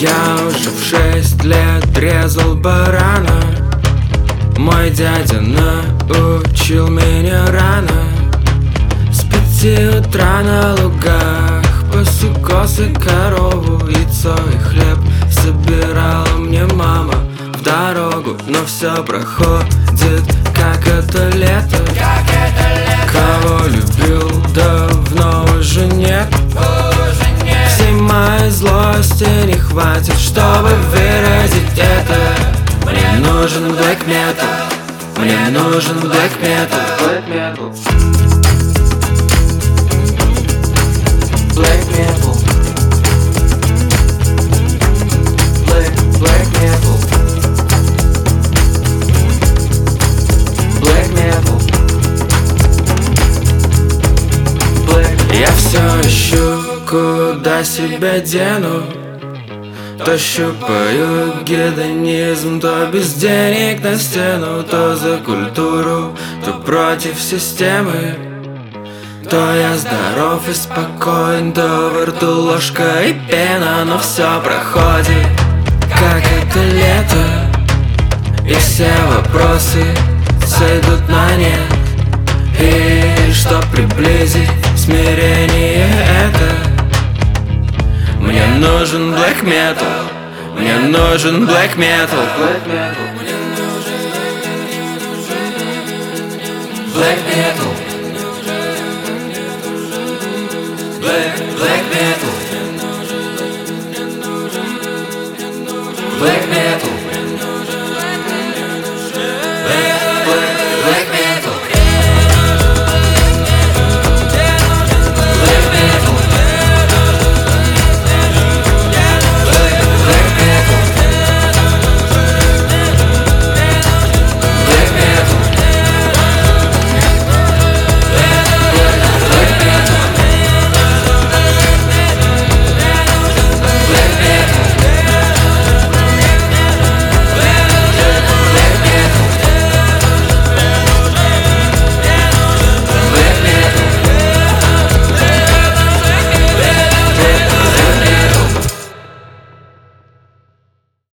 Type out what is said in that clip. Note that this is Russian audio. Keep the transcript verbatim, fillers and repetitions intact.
Я уже в шесть лет резал барана. Мой дядя научил меня рано. С пяти утра на лугах пасу косы, корову, яйцо и хлеб собирала мне мама в дорогу. Но все проходит, как это лето. Кого любил, давно уже нет. Всей моей злости не хватит, чтобы выразить это. Мне нужен black metal, мне нужен black metal, black metal, black metal, black, black metal, black metal, black. Я все ищу, куда себя дену. То щупаю гедонизм, то без денег на стену, то за культуру, то против системы. То я здоров и спокоен, то во рту ложка и пена. Но все проходит, как это лето, и все вопросы сойдут на нет. И чтоб приблизить смирение это, мне нужен black metal, мне нужен black metal, black metal, black metal.